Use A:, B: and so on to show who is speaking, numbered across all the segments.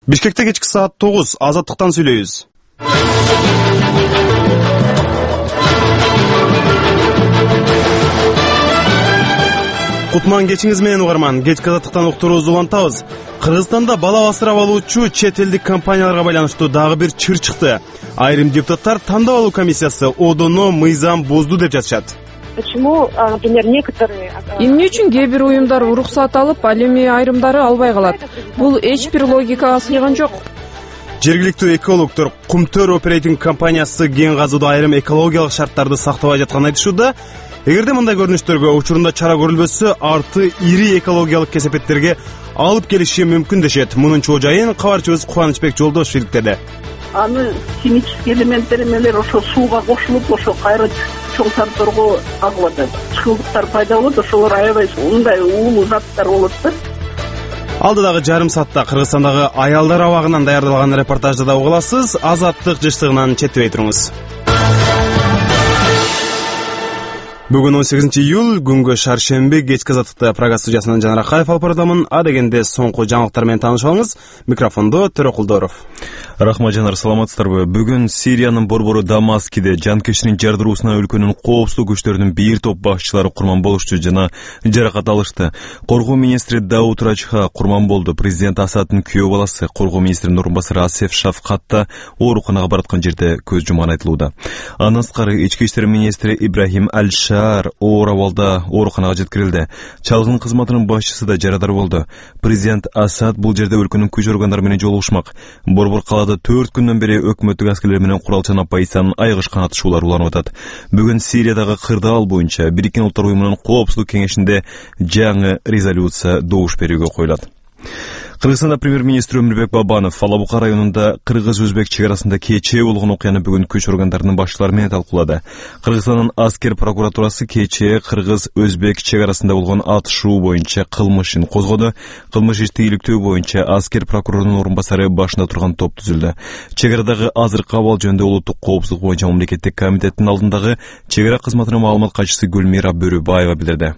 A: Бишкекте кечки саат 9 Азаттыктан сүйлөйбүз. Кутман кечиңиз менен угарман. Кечки Азаттыктан уктуруубузду улантабыз. Кыргызстанда бала асырап алуучу чет элдик компанияларга байланыштуу дагы бир чыр чыкты. Айрым депутаттар тандап алуу комиссиясы одону мыйзам бузду деп жатышат.
B: Почему, например, некоторые...
C: Эмне үчүн кээ бир уюмдар уруксат алып, ал эми айрымдары албай калат? Бул эч бир логикага сыйган жок.
A: Жергиликтүү экологдор Кумтөр оперейтинг компаниясы кен казууда айрым экологиялык шарттарды сактабай жатканын айтышууда. Эгерде мындай көрүнүштөргө учурунда чара көрүлбөсө, арты ири экологиялык кесепеттерге алып келиши мүмкүн дешет. Мунун чоо жайын кабарчыбыз Кубанычбек Жолдошев иликтеди.
D: Аны химический элементтер эмелер ошо сууга кошулуп, ошо кайра чоң санторго агып атат. Чыкылдыктар пайда болот, ошолор аябай мындай уулуу заттар болот да.
A: Алдыдагы жарым саатта Кыргызстандагы аялдар абагынан даярдалган репортажды да уга аласыз. Азаттык жыштыгынан четтебей туруңуз. Бүгүн 18 июль, күнгө шаршемби, кечки Азаттыкта программа студиясынан Жанар Акаев алып барадымын. А дегенде соңку жаңылыктар менен таанышып алыңыз. Микрофондо Төрөкулдоров.
E: Рахмат Жанар, саламатсыздарбы? Бүгүн Сириянын борбору Дамаскиде жанкештин жардыруусуна өлкөнүн коопсуздук күчтөрүнүн бир топ башчылары курман болушту жана жаракат алышты. Коргоо министри Дауд Рачха курман болду. Президент Асадтын күйөө баласы, коргоо министринин орун басары Асеф Шафкатта ооруканага бараткан жерде көз жумганы айтылууда. Андан сырткары ички иштер министри Ибрахим Аль-Шаар оор абалда ооруканага жеткирилди. Чалгын кызматынын башчысы да жарадар болду. Президент Асад бул жерде өлкөнүн күч органдары менен жолугушмак. Борбор 4 күндөн бери өкмөттүк аскерлер менен куралчан оппозициянын айгышкан атышуулары уланып атат. Бүгүн Сириядагы кырдаал боюнча Бириккен Улуттар уюмунун коопсуздук кеңешинде жаңы резолюция добуш берүүгө коюлат. Кыргызстанда премьер-министр Өмүрбек Бабанов Алабука районунда кыргыз-өзбек чек арасында кечээ болгон окуяны бүгүн күч органдарынын башчылары менен талкуулады. Кыргызстандын аскер прокуратурасы кечээ кыргыз-өзбек чек арасында болгон атышуу боюнча кылмыш ишин козгоду. Кылмыш ишти иликтөө боюнча аскер прокурорунун орун басары башында турган топ түзүлдү. Чек арадагы азыркы абал жөнүндө улуттук коопсуздук боюнча мамлекеттик комитеттин алдындагы чек ара кызматынын маалымат катчысы Гүлмира Бөрүбаева билдирди.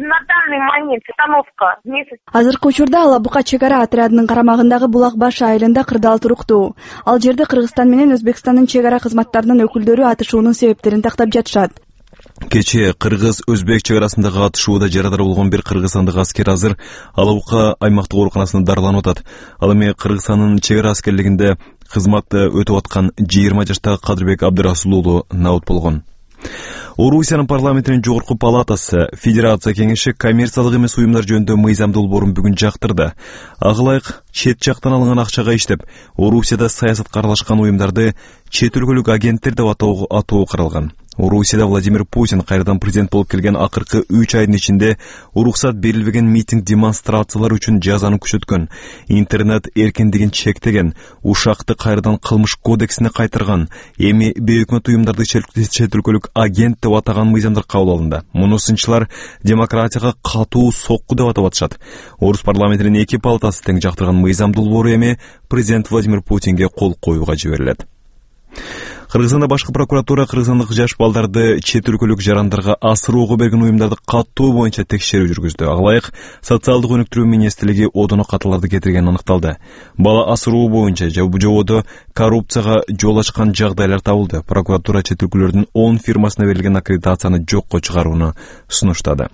F: Азыркы учурда Алабука чек ара отрядынын карамагындагы Булак баш айылында кырдаал туруктуу. Ал жерде Кыргызстан менен Өзбекстандын чек ара кызматтарынын өкүлдөрү атышуунун себептерин тактап жатышат.
E: Кечээ кыргыз-өзбек чек арасындагы атышууда жарадар болгон бир кыргызстандык аскер азыр Алабука аймактык ооруканасында дарыланып атат. Ал эми Кыргызстандын чек ара аскерлигинде кызматты өтүп аткан 20 жаштагы Кадырбек Абдырасул уулу набыт болгон. Орусиянын парламентинин жогорку палатасы Федерация кеңеши коммерциялык эмес уюмдар жөнүндө мыйзамдуу борун бүгүн жактырды. Ага ылайык чет жактан алынган акчага иштеп, Орусияда саясатка аралашкан уюмдарды чет өлкөлүк агенттер деп атоо каралган. Орусияда Владимир Путин кайрадан президент болуп келген акыркы 3 айдын ичинде уруксат берилбеген митинг демонстрациялар үчүн жазаны күчөткөн, интернет эркиндигин чектеген, ушакты кайрадан кылмыш кодексине кайтарган, эми бейөкмөт уюмдарды чет өлкөлүк агент деп атаган мыйзамдар кабыл алынды. Муну сынчылар демократияга катуу сокку деп атап атышат. Орус парламентинин 2 палатасы тең жактырган мыйзам долбоору эми президент Владимир Путинге кол коюуга жиберилет. Кыргызстанда башкы прокуратура кыргызстандык жаш балдарды чет өлкөлүк жарандарга асыроого берген уюмдарды каттоо боюнча текшерүү жүргүздү. Ага ылайык социалдык өнүктүрүү министрлиги одоно каталарды кетиргени аныкталды. Бала асыроо боюнча жободо коррупцияга жол ачкан жагдайлар табылды. Прокуратура чет өлкөлөрдүн 10 фирмасына берилген аккредитацияны жокко чыгарууну сунуштады.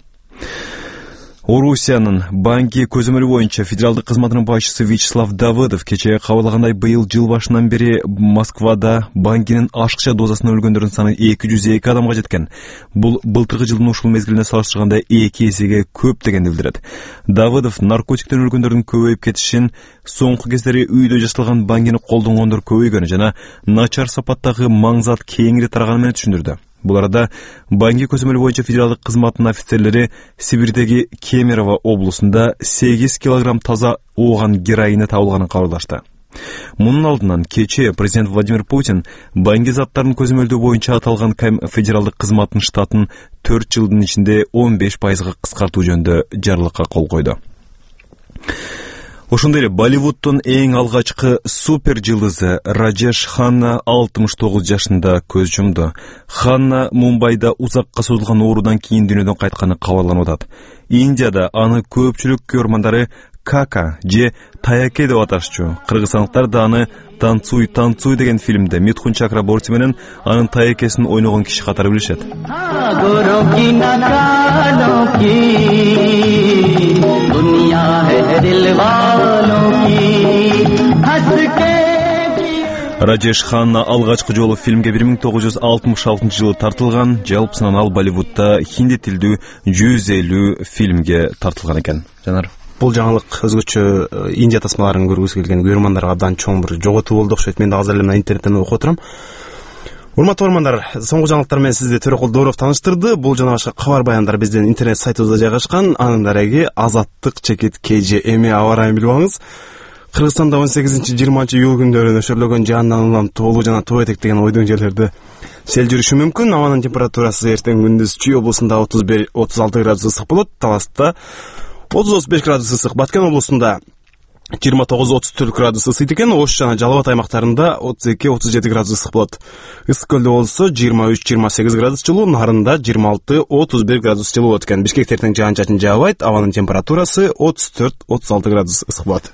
E: Орусиянын банки көзөмөлү боюнча федералдык кызматынын башчысы Вячеслав Давыдов кечээ кабарлагандай быйыл жыл башынан бери Москвада банкинин ашыкча дозасынан өлгөндөрдүн саны 202 адамга жеткен. Бул былтыркы жылдын ушул мезгилине салыштырганда 2 эсеге көп дегенди билдирет. Давыдов наркотиктен өлгөндөрдүн көбөйүп кетишин, соңку кездери үйдө жасалган банкини колдонгондор көбөйгөнү жана начар сапаттагы маңзат кеңири тараганы менен түшүндүрдү. Бул арада банки көзөмөлү боюнча федералдык кызматтын офицерлери Сибирдеги Кемерово облусунда 8 килограмм таза ооган героини табылганын кабарлашты. Мунун алдынан кечээ президент Владимир Путин банки заттарын көзөмөлдөө боюнча аталган федералдык кызматтын штатын 4 жылдын ичинде 15%га кыскартуу жөнүндө жарлыкка кол койду. Ошондой эле Болливудтун эң алгачкы супер жылдызы Раджеш Ханна 69 жашында көз жумду. Ханна Мумбайда узакка созулган оорудан кийин дүйнөдөн кайтканы кабарланып атат. Индияда аны көпчүлүк көрмандары Кака же Таяке деп аташчу. Кыргызстандыктар да аны Танцуй танцуй деген фильмде Митхун Чакраборти менен анын таякесин ойногон киши катары билишет. Раджеш Ханна алгачкы жолу фильмге 1966 жылы тартылган, жалпысынан ал Болливудда хинди тилдүү 150 фильмге тартылган экен. Жанар,
A: бул жаңылык өзгөчө Индия тасмаларын көргүсү келген көрөрмандарга абдан чоң бир жоготуу болду окшойт. Мен да азыр эле интернеттен окуп отурам. Урматтуу көрөрмандар, соңку жаңылыктар менен сизди Төрөкул Дооров тааныштырды. Бул жана башка кабар баяндар биздин интернет сайтыбызда жайгашкан. Анын дареги Азаттык чекит KG. Эми аба райын билип алыңыз. Кыргызстанда 18-20 июль күндөрү нөшөрлөгөн жаандан улам тоолуу жана тоо этек деген ойдон жерлерде сел жүрүшү мүмкүн. Абанын температурасы эртең күндүз Чүй облусунда 35-36 градус ысык болот, Таласта 30-35 градус ысык, Баткен облусунда 29-34 градус ысык экен, Ош жана Жалал Абад аймактарында 32-37 градус ысык болот. Ысык көлдө болсо 23-28 градус жылуу, Нарында 26-31 градус жылуу болот экен. Бишкекте эртең жаан-чачын жаабайт, абанын температурасы 34-36 градус ысык болот.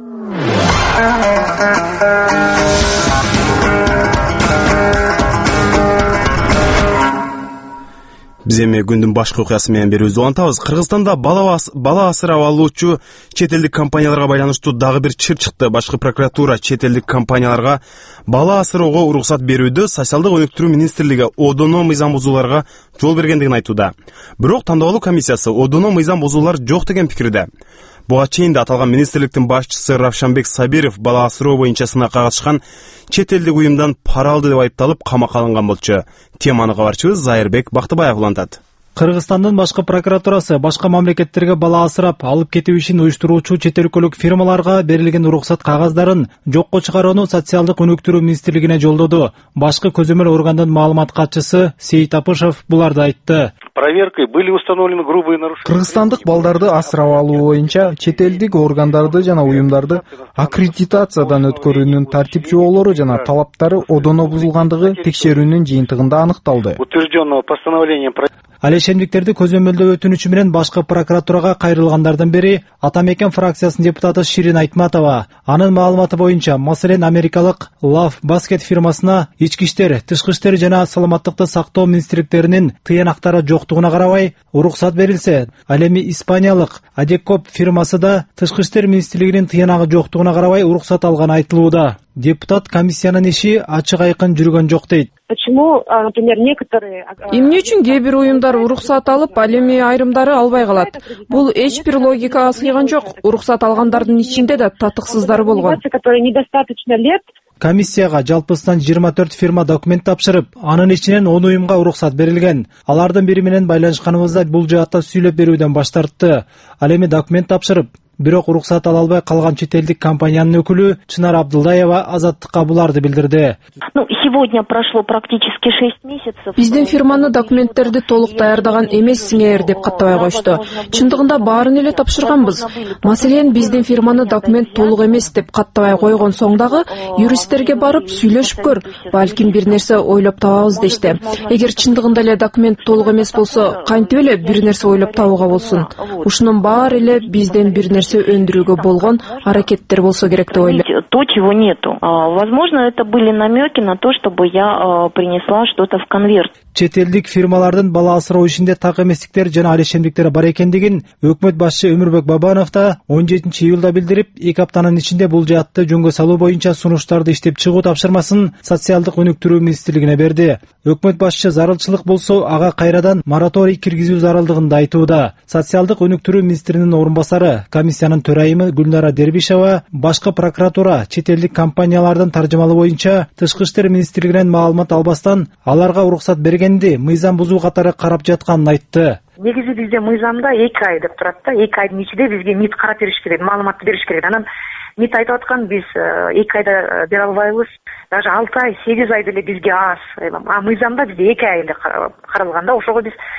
A: Биз эми күндүн башкы окуясы менен берүүбүздү улантабыз. Кыргызстанда бала асырап алуучу чет элдик компанияларга байланыштуу дагы бир чыр чыкты. Башкы прокуратура чет элдик компанияларга бала асыроого уруксат берүүдө социалдык өнүктүрүү министрлиги одоно мыйзам бузууларга жол бергендигин айтууда. Бирок тандоо комиссиясы одоно мыйзам бузуулар жок деген пикирде. Буга чейин да аталган министрликтин башчысы Равшанбек Сабиров бала асыроо боюнча сынакка катышкан чет элдик уюмдан пара алды деп айыпталып камакка алынган болчу. Теманы кабарчыбыз Зайырбек Бактыбаев улантат.
G: Кыргызстандын башкы прокуратурасы башка мамлекеттерге бала асырап алып кетүү ишин уюштуруучу чет өлкөлүк фирмаларга берилген уруксат кагаздарын жокко чыгарууну социалдык өнүктүрүү министрлигине жолдоду. Башкы көзөмөл органдын маалымат катчысы Сейит Апышев буларды айтты.
H: Проверкой были установлены грубые нарушения.
I: Кыргызстандык балдарды асырап алуу боюнча чет элдик органдарды жана уюмдарды аккредитациядан өткөрүүнүн тартип жоболору жана талаптары одоно бузулгандыгы текшерүүнүн жыйынтыгында аныкталды.
H: Утвержденного постановлением
G: Алешемдиктерди көзөмөлдөө өтүнүчү менен башкы прокуратурага кайрылгандардын бири Атамекен фракциясынын депутаты Ширин Айтматова. Анын маалыматы боюнча, маселен, америкалык Love Basket фирмасына ички иштер, тышкы иштер жана саламаттыкты сактоо министрликтеринин тыянактары жоктугуна карабай уруксат берилсе, ал эми испаниялык Адекоп фирмасы да тышкы иштер министрлигинин тыянагы жоктугуна карабай уруксат алганы айтылууда. Депутат комиссиянын иши ачык айкын жүргөн жок дейт.
B: Почему, например, некоторые...
C: Эмне үчүн кээ бир уюмдар уруксат алып, ал эми айрымдары албай калат? Бул эч бир логикага сыйган жок. Уруксат алгандардын ичинде да татыксыздары болгон.
B: Которые недостаточно лет.
G: Комиссияга жалпысынан 24 фирма документ тапшырып, анын ичинен 10 уюмга уруксат берилген. Алардын бири менен байланышканыбызда бул жаатта сүйлөп берүүдөн баш тартты. Ал эми документ тапшырып, бирок уруксат ала албай калган чет элдик компаниянын өкүлү Чынар Абдылдаева Азаттыкка буларды билдирди.
J: Сегодня прошло практически 6 месяцев.
C: Биздин фирманы документтерди толук даярдаган эмессиңер деп каттабай кошту. Чындыгында баарын эле тапшырганбыз. Маселен, биздин фирманы документ толук эмес деп каттабай койгон соң дагы юристтерге барып сүйлөшүп көр, балким бир нерсе ойлоп табабыз дешти. Эгер чындыгында эле документ толук эмес болсо, кантип эле бир нерсе ойлоп табууга болсун? Ушунун баары эле бизден бир нерсе өндүрүүгө болгон аракеттер болсо керек деп ойлойм.
J: То, чего нету. Возможно, это были намеки на то, чтобы я принесла что-то в конверт.
G: Чет элдик фирмалардын бала асыроо ишинде так эместиктер жана алешемдиктер бар экендигин өкмөт башчы Өмүрбек Бабанов да 17 июлда билдирип, 2 аптанын ичинде бул жаатты жөнгө салуу боюнча сунуштарды иштеп чыгуу тапшырмасын социалдык өнүктүрүү министрлигине берди. Өкмөт башчы зарылчылык болсо ага кайрадан мораторий киргизүү зарылдыгын да айтууда. Социалдык өнүктүрүү министринин орун басары, комиссиянын төрайымы Гүлнара Дербишева башкы прокуратура чет элдик компаниялардын таржымалы боюнча тышкы иштер министрлигинен маалымат албастан аларга уруксат бергенди мыйзам бузуу катары карап жатканын айтты.
K: Негизи бизде мыйзамда 2 ай деп турат да. 2 айдын ичинде бизге МИД карап бериш керек, маалыматты бериш керек. Анан МИД айтып аткан биз 2 айда бере албайбыз. Даже 6 ай, 8 ай деле бизге аз. Мыйзамда бизде 2 ай эле каралган да. Ошого биз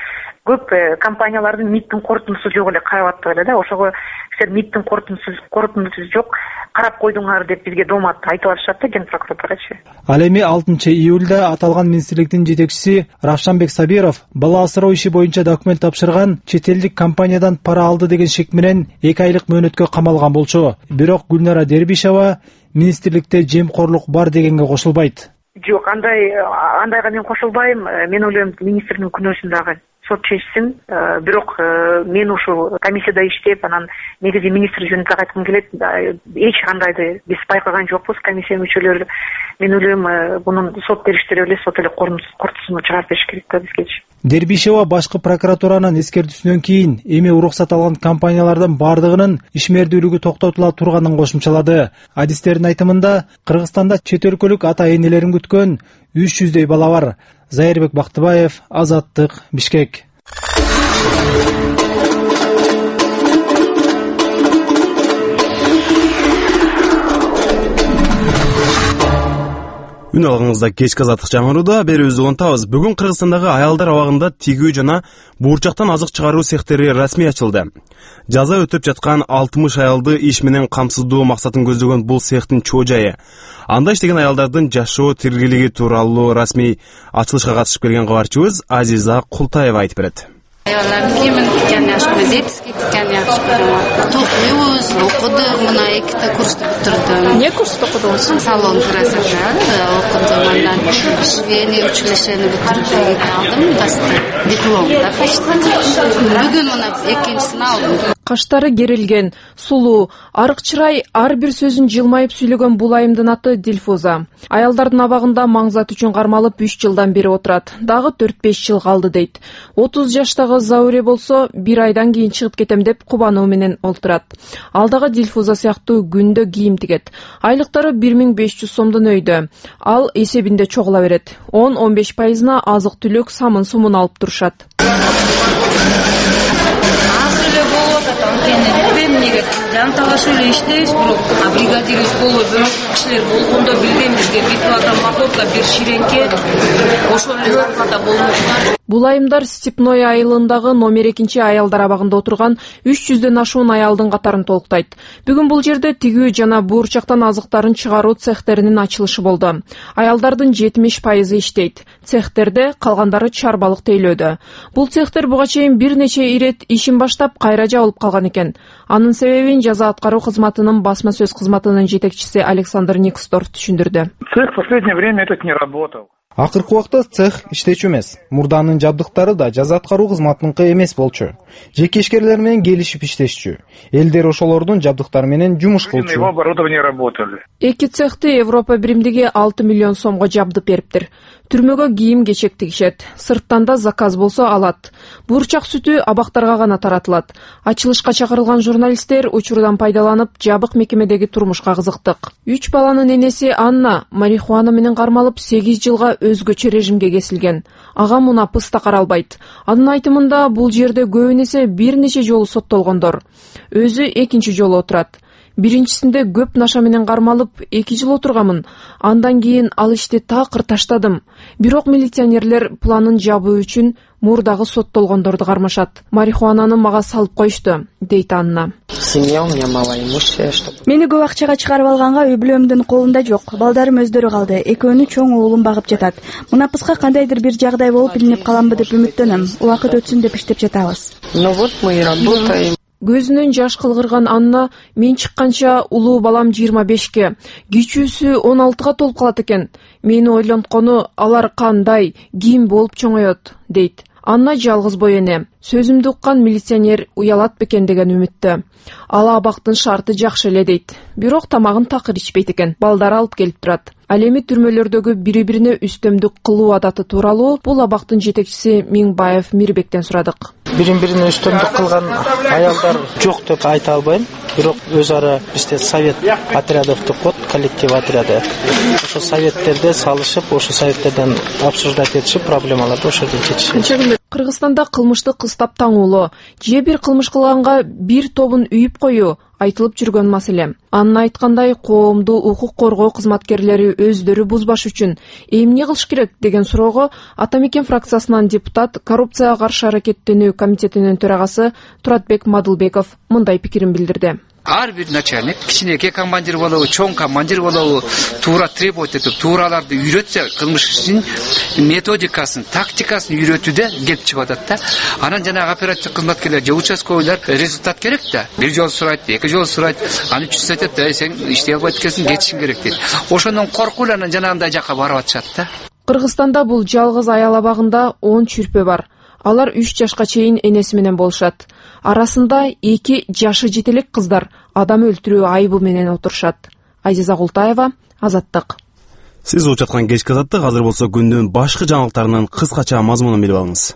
K: көп компаниялардын МИДтин корутундусу жок эле карап атты эле да. Ошого силер МИДтин корутундусу жок, карап койдуңар деп бизге дооматты айтып атышат да Ген прокуратурачы.
G: Ал эми 6-июлда аталган министрликтин жетекчиси Равшанбек Сабиров бала асыроо иши боюнча документ тапшырган чет элдик компаниядан пара алды деген шек менен 2 айлык мөөнөткө камалган болчу. Бирок Гүлнара Дербишева министрликте жемкорлук бар дегенге кошулбайт.
K: Жок, андайга мен кошулбайм. Мен ойлойм, министрдин күнөөсүн дагы сот чечсин. Бирок мен ушул комиссияда иштеп, анан негизи министр жөнүндө айткым келет. Эч кандайды биз байкаган жокпуз комиссия мүчөлөрү. Мен ойлойм, мунун сот бериштери эле сот эле кортусуна чыгарып бериш керек да бизгечи.
G: Дербишева башкы прокуратуранын эскертүүсүнөн кийин эми уруксат алган компаниялардын бардыгынын ишмердүүлүгү токтотула турганын кошумчалады. Адистердин айтымында Кыргызстанда чет өлкөлүк ата энелерин күткөн 300дөй бала бар. Зайырбек Бактыбаев, Азаттык, Бишкек.
A: Үн алгыңызда кечки азаттык жаңырууда берүүбүздү улантабыз. Бүгүн Кыргызстандагы аялдар абагында тигүү жана буурчактан азык чыгаруу цехтери расмий ачылды. Жаза өтөп жаткан 60 аялды иш менен камсыздоо максатын көздөгөн бул цехтин чоо жайы. Анда иштеген аялдардын жашоо тиргилиги тууралуу расмий ачылышка катышып келген кабарчыбыз Азиза Култаева айтып берет.
L: Аялдардын кийимин тиккени жакшы көрөм, детский тиккени жакшы көрөм. Токуйбуз, окудук, мына 2 курсту бүтүрдүм.
C: Эмне курсту окудуңуз?
L: Салон красоты окудум, андан швейный училищени бүтүрүп алдым, диплом таптым. Бүгүн мына экинчисин алдым.
C: Каштары керилген, сулуу, арык чырай, ар бир сөзүн жылмайып сүйлөгөн бул айымдын аты Дилфуза. Аялдардын абагында маңзат үчүн кармалып 3 жылдан бери отурат. Дагы 4-5 жыл калды дейт. 30 жаштагы Зауре болсо 1 айдан кийин чыгып кетем деп кубануу менен олтурат. Ал дагы Дилфуза сыяктуу күндө кийим тигет. Айлыктары 1500 сомдон өйдө. Ал эсебинде чогула берет. 10-15%-на азык-түлүк, самын-сумун алып турушат.
M: Жан талашып эле иштейбиз, бирок бригадир болуп бирок кишилер болгондо билген бизге бир плата морковка, бир ширенке, ошол эле зарплата болмокта.
C: Бул айымдар Степной айылындагы номер 2 аялдар абагында отурган 300дөн ашуун аялдын катарын толуктайт. Бүгүн бул жерде тигүү жана буурчактан азыктарын чыгаруу цехтеринин ачылышы болду. Аялдардын 70% иштейт. Цехтерде калгандары чарбалык тейлөөдө. Бул цехтер буга чейин бир нече ирет ишин баштап кайра жабылып калган экен. Анын себебин жаза аткаруу кызматынын басма сөз кызматынын жетекчиси Александр Никстор түшүндүрдү.
N: Цех в последнее время этот не работал.
I: Акыркы убакта цех иштечү эмес. Мурданын жабдыктары да жаза аткаруу кызматыныкы эмес болчу. Жеке ишкерлер менен келишип иштешчү. Элдер ошолордун жабдыктары менен жумуш кылчу.
N: Его оборудование работали.
C: Эки цехти Европа биримдиги 6 миллион сомго жабдып бериптир. Түрмөгө кийим кечек тигишет. Сырттан да заказ болсо алат. Буурчак сүтү абактарга гана таратылат. Ачылышка чакырылган журналисттер учурдан пайдаланып жабык мекемедеги турмушка кызыктык. 3 баланын энеси Анна марихуана менен кармалып 8 жылга өзгөчө режимге кесилген. Ага мунапыс да каралбайт. Анын айтымында бул жерде көбүнесе бир нече жолу соттолгондор. Өзү экинчи жолу отурат. Биринчисинде көп наша менен кармалып 2 жыл отурганмын. Андан кийин ал ишти такыр таштадым. Бирок милиционерлер планын жабуу үчүн мурдагы соттолгондорду кармашат. Марихуананы мага салып коюшту, дейт Анна.
O: Семья у меня малоимущая.
F: Мени көп акчага чыгарып алганга үй бүлөмдүн колунда жок. Балдарым өздөрү калды. Экөөнү чоң уулум багып жатат. Мунапыска кандайдыр бир жагдай болуп илинип каламбы деп үмүттөнөм. Убакыт өтсүн деп иштеп жатабыз.
O: Ну вот мы и работаем.
C: Көзүнөн жаш кылгырган Анна, мен чыкканча улуу балам 25ке, кичүүсү 16га толуп калат экен. Мени ойлонткону алар кандай, ким болуп чоңоет, дейт. Анна жалгыз бой эне. Сөзүмдү уккан милиционер уялат бекен деген үмүттө. Ал абактын шарты жакшы эле дейт. Бирок тамагын такыр ичпейт экен. Балдары алып келип турат. Ал эми түрмөлөрдөгү бири-бирине үстөмдүк кылуу адаты тууралуу бул абактын жетекчиси Миңбаев Мирбектен сурадык.
P: Бирин-бирине үстөмдүк кылган аялдар жок деп айта албайм. Бирок өз ара бизде совет отрядов деп коет, коллектив отряды. Ошо советтерде салышып, ошо советтерден обсуждать этишип, проблемаларды ошо жерде чечишет.
C: Кыргызстанда кылмышты кыстап таңуулоо же бир кылмыш кылганга бир тобун үйүп коюу айтылып жүргөн маселе. Анын айткандай, коомду укук коргоо кызматкерлери өздөрү бузбаш үчүн эмне кылыш керек деген суроого Ата Мекен фракциясынан депутат, коррупцияга каршы аракеттенүү комитетинин төрагасы Туратбек Мадылбеков мындай пикирин билдирди.
Q: Ар бир начальник кичинекей командир болобу, чоң командир болобу, туура требовать этип, туураларды үйрөтсө, кылмыштын методикасын, тактикасын үйрөтүүдө кеп чыгып атат да. Анан жанагы оперативдик кызматкерлер же участковыйлар результат керек да. Бир жол сурайт, эки жол сурайт, аны үчүсү айтат да, сен иштей албайт экенсиң, кетишиң керек дейт. Ошондон коркуп эле анан жанагындай жакка барып атышат да.
C: Кыргызстанда бул жалгыз аял абагында 10 чүрпө бар. Алар 3 жашка чейин энеси менен болушат. Арасында 2 жашы жетелек кыздар адам өлтүрүү айыбы менен отурушат. Айзиза Култаева, Азаттык.
A: Сиз угуп жаткан кечки Азаттык, азыр болсо күндүн башкы жаңылыктарынын кыскача мазмунун билип алыңыз.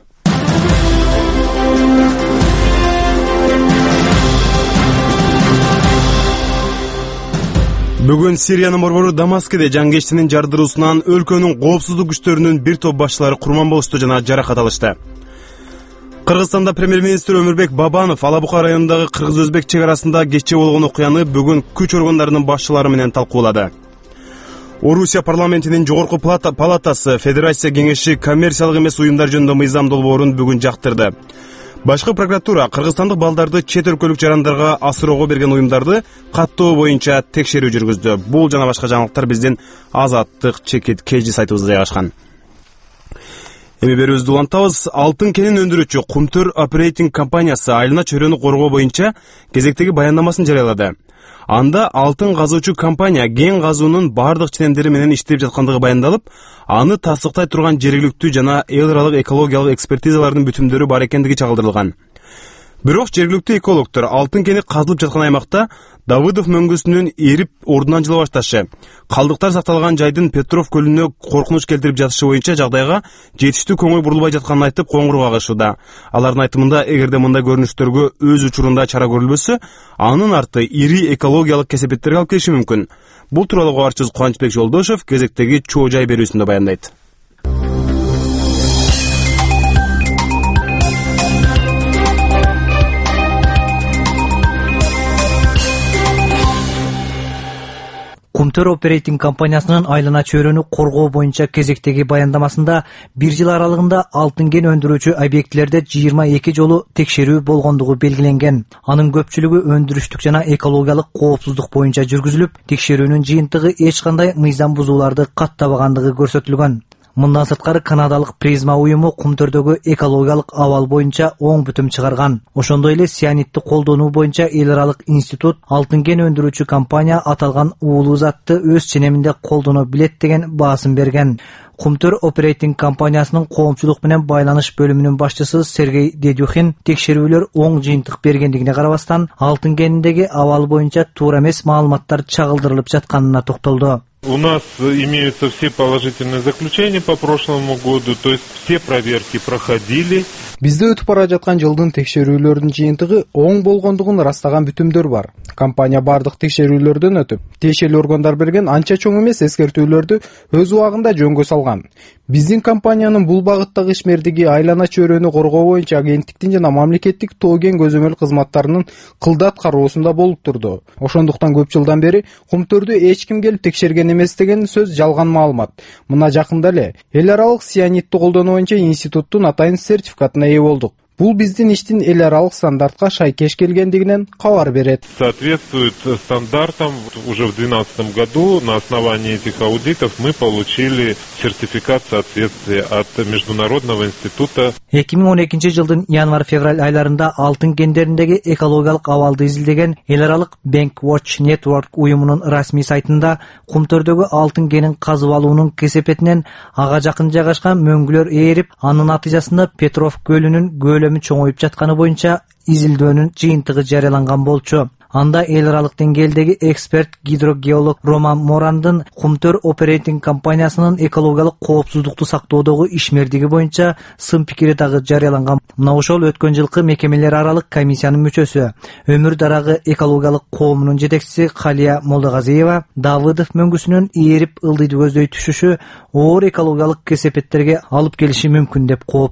A: Бүгүн Сириянын борбору Дамаскеде жангечтинин жардыруусунан өлкөнүн коопсуздук күчтөрүнүн бир топ башчылары курман болушту жана жаракат алышты. Кыргызстанда премьер-министр Өмүрбек Бабанов Алабука районундагы кыргыз-өзбек чек арасында кечээ болгон окуяны бүгүн күч органдарынын башчылары менен талкуулады. Орусия парламентинин жогорку палатасы Федерация кеңеши коммерциялык эмес уюмдар жөнүндө мыйзам долбоорун бүгүн жактырды. Башкы прокуратура кыргызстандык балдарды чет өлкөлүк жарандарга асыроого берген уюмдарды каттоо боюнча текшерүү жүргүздү. Бул жана башка жаңылыктар биздин Азаттык чекит кежи сайтыбызда жайгашкан. Эми берүүбүздү улантабыз. Алтын кенин өндүрүүчү Кумтөр Operating компаниясы айлана чөйрөнү коргоо боюнча кезектеги баяндамасын жарыялады. Анда алтын казуучу компания кен казуунун бардык ченемдери менен иштеп жаткандыгы баяндалып, аны тасдыктай турган жергиликтүү жана эл аралык экологиялык экспертизалардын бүтүмдөрү бар экендиги чагылдырылган. Бирок жергиликтүү экологдор алтын кени казылып жаткан аймакта Давыдов мөңгүсүнүн эрип ордунан жыла башташы, калдыктар сакталган жайдын Петров көлүнө коркунуч келтирип жатышы боюнча жагдайга жетиштүү көңүл бурулбай жатканын айтып коңгуроо кагышууда. Алардын айтымында, эгерде мындай көрүнүштөргө өз учурунда чара көрүлбөсө, анын арты ири экологиялык кесепеттерге алып келиши мүмкүн. Бул тууралуу кабарчыбыз Кубанычбек Жолдошев кезектеги чоо жай берүүсүндө баяндайт.
R: Кумтөр Operating компаниясынын айлана чөйрөнү коргоо боюнча кезектеги баяндамасында 1 жыл аралыгында алтын кен өндүрүүчү объектилерде 22 жолу текшерүү болгондугу белгиленген. Анын көпчүлүгү өндүрүштүк жана экологиялык коопсуздук боюнча жүргүзүлүп, текшерүүнүн жыйынтыгы эч кандай мыйзам бузууларды каттабагандыгы көрсөтүлгөн. Мындан сырткары канадалык Призма уюму Кумтөрдөгү экологиялык абал боюнча оң бүтүм чыгарган. Ошондой эле цианидти колдонуу боюнча эл аралык институт алтын кен өндүрүүчү компания аталган уулуу затты өз ченеминде колдоно билет деген баасын берген. Кумтөр Operating компаниясынын коомчулук менен байланыш бөлүмүнүн башчысы Сергей Дедюхин текшерүүлөр оң жыйынтык бергендигине карабастан, алтын кениндеги абал боюнча туура эмес маалыматтар чагылдырылып жатканына токтолду.
S: У нас имеются все положительные заключения по прошлому году, то есть все проверки проходили.
I: Бизде өтүп бара жаткан жылдын текшерүүлөрүнүн жыйынтыгы оң болгондугун ырастаган бүтүмдөр бар. Компания бардык текшерүүлөрдөн өтүп, тиешелүү органдар берген анча чоң эмес эскертүүлөрдү өз убагында жөнгө салган. Биздин компаниянын бул багыттагы ишмердиги айлана чөйрөнү коргоо боюнча агенттиктин жана мамлекеттик тоо кен көзөмөл кызматтарынын кылды аткаруусунда болуп турду. Ошондуктан көп жылдан бери Кумтөрдү эч ким келип текшерген эмес деген сөз жалган маалымат. Мына жакында эле эл аралык цианидти колдонуу боюнча институттун атайын сертификатына ээ болдук. Бул биздин иштин эл аралык стандартка шайкеш келгендигинен кабар берет.
S: Соответствует стандартам. Уже в 2012 году на основании этих аудитов мы получили сертификат соответствия от Международного института.
R: 2012 жылдын январь-февраль айларында алтын кендериндеги экологиялык абалды изилдеген эл аралык Bankwatch Network уюмунун расмий сайтында Кумтөрдөгү алтын кенин казып алуунун кесепетинен ага жакын жайгашкан мөңгүлөр ээрип, анын натыйжасында Петров көлүнүн көлөмү чоңоюп жатканы боюнча изилдөөнүн жыйынтыгы жарыяланган болчу. Анда эл аралык деңгээлдеги эксперт гидрогеолог Роман Морандын Кумтөр Operating компаниясынын экологиялык коопсуздукту сактоодогу ишмердиги боюнча сын пикири дагы жарыяланган. Мына ошол өткөн жылкы мекемелер аралык комиссиянын мүчөсү, Өмүр дарагы экологиялык коомунун жетекчиси Калия Молдогазиева Давыдов мөңгүсүнүн ээрип ылдыйды көздөй түшүшү оор экологиялык кесепеттерге алып келиши мүмкүн деп кооптонот.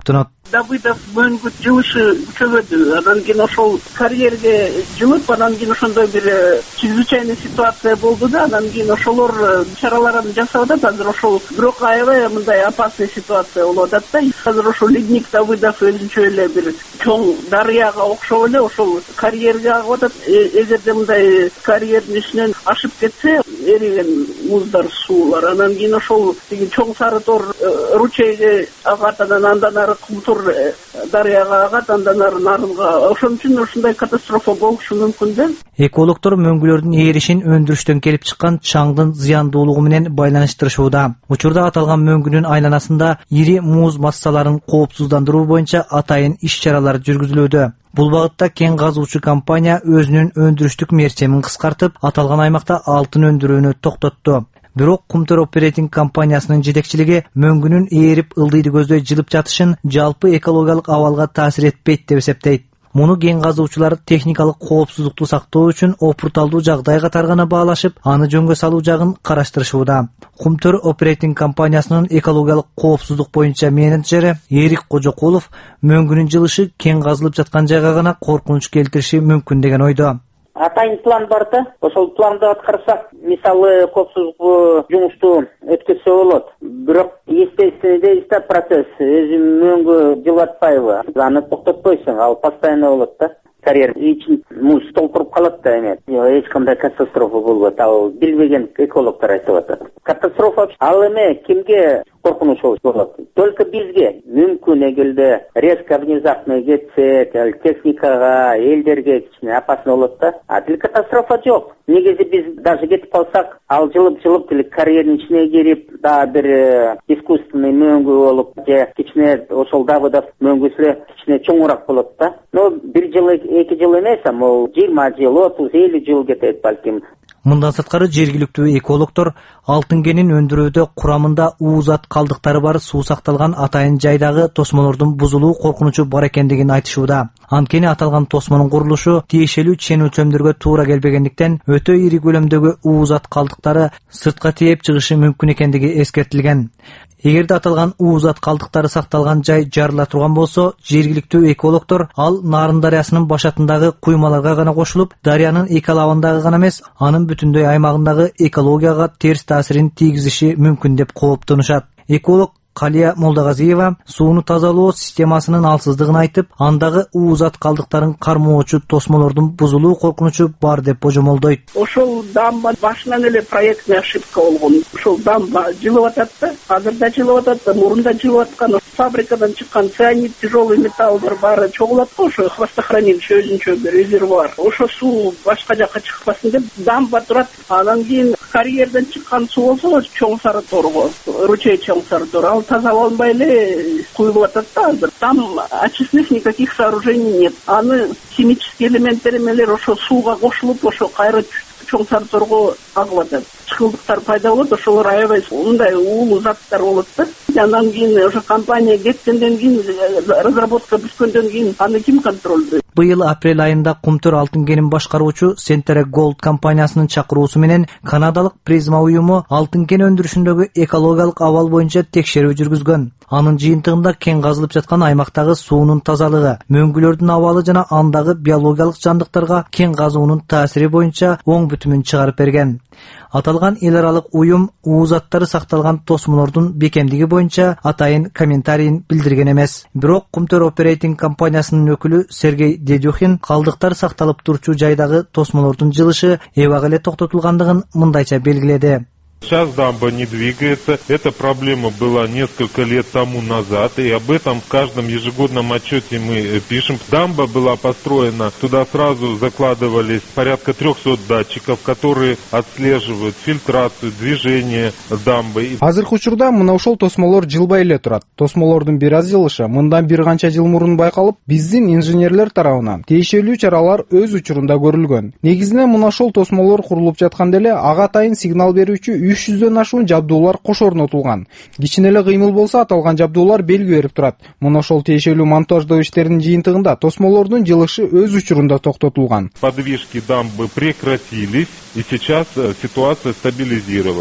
D: Давыдов мөңгү жылышы көбөдү. Анан кийин ошол карьерге жылып, анан кийин ошондой бир чрезвычайный ситуация болду да, анан кийин ошолор чараларын жасап атат. Азыр ошол бирок аябай мындай опасный ситуация болуп атат да. Азыр ошол Ледник Давыдов өзүнчө эле бир чоң дарыяга окшоп эле ошол карьерге агып атат. Эгерде мындай карьердин ичинен ашып кетсе, эриген муздар, суулар. Анан кийин ошол чоң сары тор ручейге агат, андан ары Кумтур дарыяга агат, андан ары Нарынга. Ошон үчүн ушундай катастрофа болушу мүмкүн да.
R: Экологдор мөңгүлөрдүн ээришин өндүрүштөн келип чыккан чаңдын зыяндуулугу менен байланыштырышууда. Учурда аталган мөңгүнүн айланасында ири муз массаларын коопсуздандыруу боюнча атайын иш-чаралар жүргүзүлүүдө. Бул багытта кен казуучу компания өзүнүн өндүрүштүк мерчемин кыскартып, аталган аймакта алтын өндүрүүнү токтотту. Бирок Кумтөр оперейтинг компаниясынын жетекчилиги мөңгүнүн ээрип ылдыйды көздөй жылып жатышын жалпы экологиялык абалга таасир этпейт деп эсептейт. Муну кен казуучулар техникалык коопсуздукту сактоо үчүн опурталдуу жагдай катары гана баалашып, аны жөнгө салуу жагын караштырышууда. Кумтөр оперейтинг компаниясынын экологиялык коопсуздук боюнча менеджери Эрик Кожокулов мөңгүнүн жылышы кен казылып жаткан жайга гана коркунуч келтириши мүмкүн деген ойдо.
T: Атайын план бар да. Ошол планды аткарсак, мисалы коопсуздук жумушту өткөрсө болот. Бирок естественный процесс өзү мөңгү жылып атпайбы? Аны токтотпойсуң, ал постоянно болот да. Карьер ичин муз толкуруп калат да эме. Эч кандай катастрофа болбойт. Ал билбеген экологдор айтып атат. Катастрофа ал эме кимге коркунуч болот? Только бизге. Мүмкүн эгерде резко внезапно кетсе, техникага, элдерге кичине опасно болот да. А тил катастрофа жок. Негизи биз даже кетип калсак, ал жылып тил карьердин ичине кирип, да бир искусственный мөңгү болуп, же кичине ошол Давыдов мөңгүсү кичине чоңураак болот да. Но 1 жыл, 2 жыл эмес, ал 20 жыл, 30, 50 жыл кетет балким.
R: Мындан сырткары жергиликтүү экологдор алтын кенин өндүрүүдө курамында уузат калдыктары бар суу сакталган атайын жайдагы тосмолордун бузулуу коркунучу бар экендигин айтышууда. Анткени аталган тосмонун курулушу тиешелүү чен өлчөмдөргө туура келбегендиктен өтө ири көлөмдөгү уузат калдыктары сыртка тээп чыгышы мүмкүн экендиги эскертилген. Эгерде аталган уузат калдыктары сакталган жай жарыла турган болсо, жергиликтүү экологдор ал Нарын дарыясынын башатындагы куймаларга гана кошулуп, дарыянын эки алабындагы гана эмес, анын бүтүндөй аймагындагы экологияга терс таасирин тийгизиши мүмкүн деп кооптонушат. Эколог Калия Молдагазиева сууну тазалоо системасынын алсыздыгын айтып, андагы уузат калдыктарын кармоочу тосмолордун бузулуу коркунучу бар деп божомолдойт.
D: Ошол дамба башынан эле проектный ошибка болгон. Ошол дамба жылып атат да, азыр да жылып атат да, мурунда жылып аткан фабрикадан чыккан цианид, тяжелый металлдар баары чогулат да, ошо хвостохранилище өзүнчө бир резервуар. Ошо суу башка жакка чыкпасын деп дамба турат. Анан кийин карьерден чыккан суу болсо чоң сары торго, ручей чоң сары тор, тазаланбай эле куюлуп атат да. Азыр там очистных никаких сооружений нет. Аны химический элементтер эмелер ошо сууга кошулуп, ошо кайра чоң сары торго агып атат. Чыкылдыктар пайда болот, ошолор аябай мындай уулуу заттар болот да. Андан кийин ошо компания кеткенден кийин, разработка бүткөндөн кийин аны ким контролдойт?
R: Быйыл апрель айында Кумтөр алтын кенин башкаруучу Centere Gold компаниясынын чакыруусу менен канадалык Призма уюму алтын кен өндүрүшүндөгү экологиялык абал боюнча текшерүү жүргүзгөн. Анын жыйынтыгында кен казылып жаткан аймактагы суунун тазалыгы, мөңгүлөрдүн абалы жана андагы биологиялык жандыктарга кен казуунун таасири боюнча оң бүтүмүн чыгарып берген. Аталган эл аралык уюм уузаттары сакталган тосмолордун бекемдиги боюнча атайын комментарийин билдирген эмес. Бирок Кумтөр оперейтинг компаниясынын өкүлү Сергей Дедюхин калдыктар сакталып турчу жайдагы тосмолордун жылышы эбак эле токтотулгандыгын мындайча белгиледи.
S: Сейчас дамба не двигается. Эта проблема была несколько лет тому назад, и об этом в каждом ежегодном отчете мы пишем. Дамба была построена, туда сразу закладывались порядка 300 датчиков, которые отслеживают фильтрацию, движение дамбы.
I: Азыркы учурда мына ошол тосмолор жылбай эле турат. Тосмолордун бир аз жылышы мындан бир канча жыл мурун байкалып, биздин инженерлер тарабынан тиешелүү чаралар өз учурунда көрүлгөн. Негизинен мына ошол тосмолор курулуп жатканда эле ага атайын сигнал берүүчү 300дөн ашуун жабдуулар кош орнотулган. Кичине эле кыймыл болсо аталган жабдуулар белги берип турат. Мына ошол тиешелүү монтаждоо иштеринин жыйынтыгында тосмолордун жылышы өз учурунда токтотулган.
S: Подвижки дамбы прекратились, и сейчас ситуация стабилизировалась.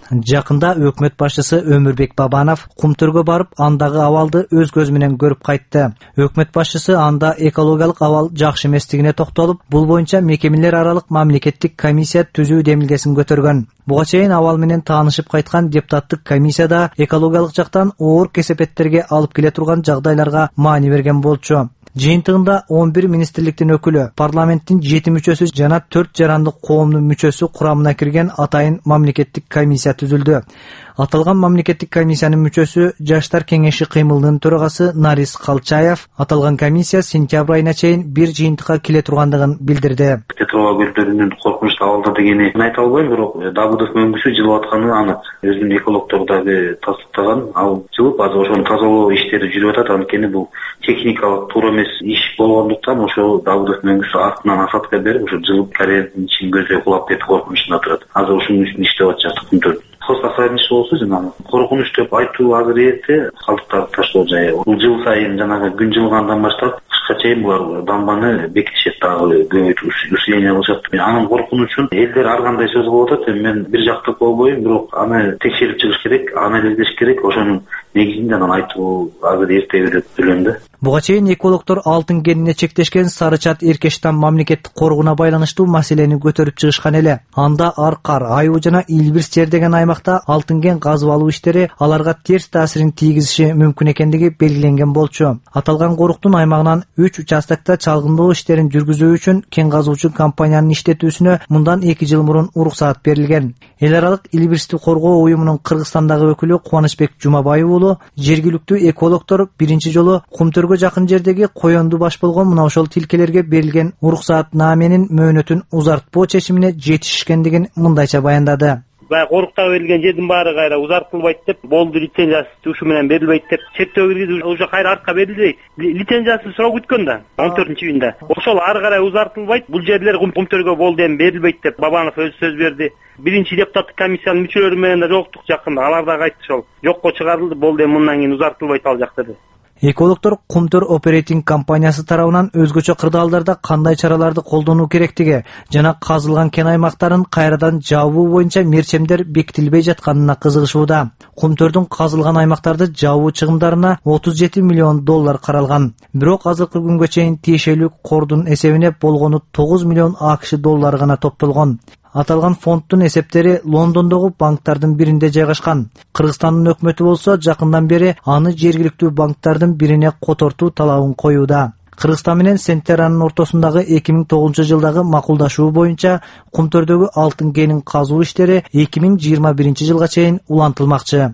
R: Жакында өкмөт башчысы Өмүрбек Бабанов Кумтөргө барып, андагы абалды өз көзү менен көрүп кайтты. Өкмөт башчысы анда экологиялык абал жакшы эместигине токтолуп, бул боюнча мекемелер аралык мамлекеттик комиссия түзүү демилгесин көтөргөн. Буга чейин абал менен таанышып кайткан депутаттык комиссияда экологиялык жактан оор кесепеттерге алып келе турган жагдайларга маани берген болчу. Жыйынтыгында 11 министрликтин өкүлү, парламенттин 7 мүчөсү жана 4 жарандык коомдун мүчөсү курамына кирген атайын мамлекеттик комиссия түзүлдү. Аталган мамлекеттик комиссиянын мүчөсү Жаштар кеңеши кыймылынын төрагасы Нарис Калчаев аталган комиссия сентябрь айына чейин бир жыйынтыкка келе тургандыгын билдирди.
U: Петрова көлдөрүнүн коркунучтуу абалда дегени айта албайм, бирок Давыдов мөңгүсү жылып атканы анык. Өзүнүн экологдор дагы тастыктаган, ал жылып азыр ошону тазалоо иштери жүрүп атат. Анткени бул техникалык туура эмес иш болгондуктан ошо Давыдов мөңгүсү артынан асадка берип, ошо жылып карьердин ичин көздөй кулап кетип коркунучунда турат. Азыр ушунун үстүнө иштеп атышат Кумтөр. Хостасайын иши болсо жана коркунуч деп айтуу азыр эрте, калдыктарды таштоо жайы. Бул жыл сайын жанагы күн жылгандан баштап кышка чейин булар дамбаны бекитишет, дагы көбөйтүп усиление кылышат. Анын коркунучун элдер ар кандай сөз кылып атат. Мен бир жактуу болбойм, бирок аны текшерип чыгыш керек, анализдеш керек. Ошонун негизинде анан айтуу азыр эрте деп билем да.
R: Буга чейин экологдор алтын кенине чектешкен Сарычат Эркештан мамлекеттик коргуна байланыштуу маселени көтөрүп чыгышкан эле. Анда Аркар, Айуу жана Илбирс жер деген аймакта алтын кен казып алуу иштери аларга терс таасирин тийгизиши мүмкүн экендиги белгиленген болчу. Аталган коруктун аймагынан 3 участокто чалгындоо иштерин жүргүзүү үчүн кен казуучу компаниянын иштетүүсүнө мындан 2 жыл мурун уруксаат берилген. Эл аралык Илбирсти коргоо уюмунун Кыргызстандагы өкүлү Кубанычбек Жумабаев уулу жергиликтүү экологдор биринчи жолу Кумтөргө жакын жердеги коёнду баш болгон мына ошол тилкелерге берилген уруксаатнаменин мөөнөтүн узартпоо чечимине жетишишкендигин мындайча баяндады.
V: Баягы корукта берилген жердин баары кайра узартылбайт деп, болду лицензиясы ушу менен берилбейт деп, чектөө киргизип уже кайра артка берилбейт. Лицензиясын суроо күткөн да 14-июнда. Ошол ары карай узартылбайт. Бул жерлер Кумтөргө болду эми берилбейт деп Бабанов өзү сөз берди. Биринчи депутаттык комиссиянын мүчөлөрү менен да жоктук жакында. Алар да айтты ошол. Жокко чыгарылды, болду эми мындан кийин узартылбайт ал жакта деп.
R: Экологдор Кумтөр оперейтинг компаниясы тарабынан өзгөчө кырдаалдарда кандай чараларды колдонуу керектиги жана казылган кен аймактарын кайрадан жабуу боюнча мерчемдер бекитилбей жатканына кызыгышууда. Кумтөрдүн казылган аймактарды жабуу чыгымдарына $37 миллион каралган. Бирок азыркы күнгө чейин тиешелүү кордун эсебине болгону $9 миллион АКШ гана топтолгон. Аталган фонддун эсептери Лондондогу банктардын биринде жайгашкан. Кыргызстандын өкмөтү болсо жакындан бери аны жергиликтүү банктардын бирине котортуу талабын коюуда. Кыргызстан менен Сентеранын ортосундагы 2009-жылдагы макулдашуу боюнча Кумтөрдөгү алтын кенин казуу иштери 2021-жылга чейин улантылмакчы.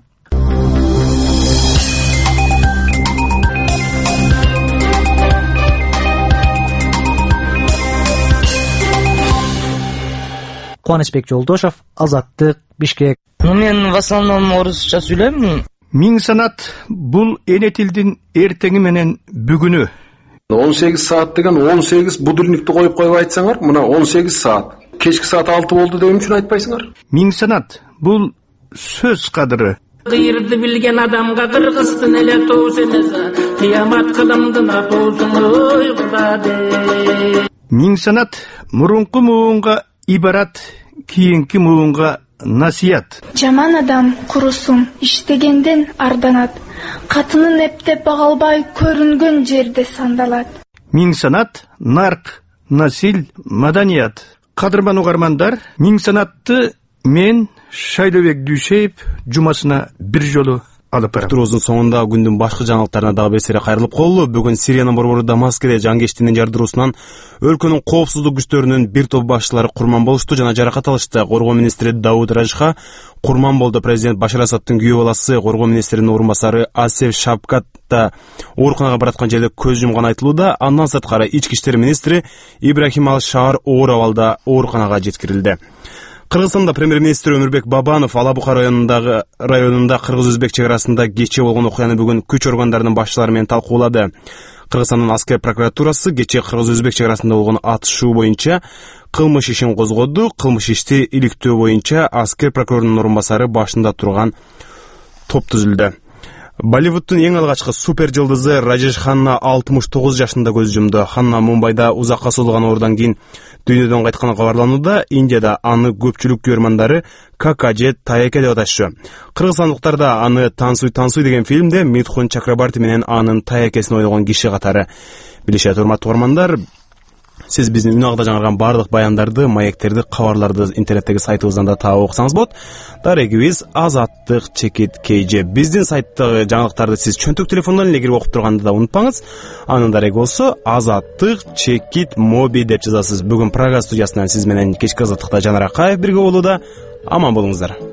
R: Кубанычбек Жолдошов, Азаттык, Бишкек.
W: Мен в основном орусча сүйлөйм.
X: Миң санат бул эне тилдин эртеңи менен бүгүнү.
Y: 18 саат деген 18 будильникти коюп айтсаңар, мына 18 саат. Кечки саат 6 болду деген үчүн айтпайсыңар.
X: Миң санат бул сөз кадыры.
M: Кыйырды билген адамга кыргыздын эле тоос эмес. Кыямат кылымдын атоосун ой кудаде.
X: Миң санат мурунку муунга ибарат, кийинки муунга насият.
Z: Жаман адам курусун иштегенден арданат. Катынын эптеп бага албай көрүнгөн жерде сандалат.
X: Миң санат, нарк, насил, маданият. Кадырман угармандар, миң санатты мен Шайлообек Дүйшеев жумасына бир жолу алып барам.
A: Туруздун соңунда күндүн башкы жаңылыктарына дагы бесере кайрылып колду. Бүгүн Сириянын борбору Дамаскеде жангештинин жардыруусунан өлкөнүн коопсуздук күчтөрүнүн бир топ башчылары курман болушту жана жаракат алышты. Коргоо министри Дауд Ражха курман болду. Президент Башар Асадтын күйөө баласы, коргоо министринин орун басары Асеф Шапкат да ооруканага бараткан жерде көз жумган айтылууда. Андан сырткары ички иштер министри Ибрахим Ал-Шаар оор абалда ооруканага жеткирилди. Кыргызстанда премьер-министр Өмүрбек Бабанов Алабука районунда кыргыз-өзбек чек арасында кечээ болгон окуяны бүгүн күч органдарынын башчылары менен талкуулады. Кыргызстандын аскер прокуратурасы кечээ кыргыз-өзбек чек арасында болгон атышуу боюнча кылмыш ишин козгоду. Кылмыш ишти иликтөө боюнча аскер прокурорунун орун басары башында турган топ түзүлдү. Болливудтун эң алгачкы супер жылдызы Раджеш Ханна 69 жашында көз жумду. Ханна Мумбайда узакка созулган оорудан кийин дүйнөдөн кайтканы кабарланууда. Индияда аны көпчүлүк көрмандары Какаже Таяке деп аташчу. Кыргызстандыктар да аны Тансуй деген фильмде Митхун Чакрабарти менен анын Таякесин ойногон киши катары билишет. Урматтуу көрөрмандар, сиз биздин үн агда жаңырган бардык баяндарды, маектерди, кабарларды интернеттеги сайтыбыздан да таап окусаңыз болот. Дарегибиз azattik.kj. Биздин сайттагы жаңылыктарды сиз чөнтөк телефондон эле кирип окуп турганды да унутпаңыз. Анын дареги болсо azattik.mobi деп жазасыз. Бүгүн программа студиясынан сиз менен кечки азаттыкта Жанар Акаев бирге болууда. Аман болуңуздар.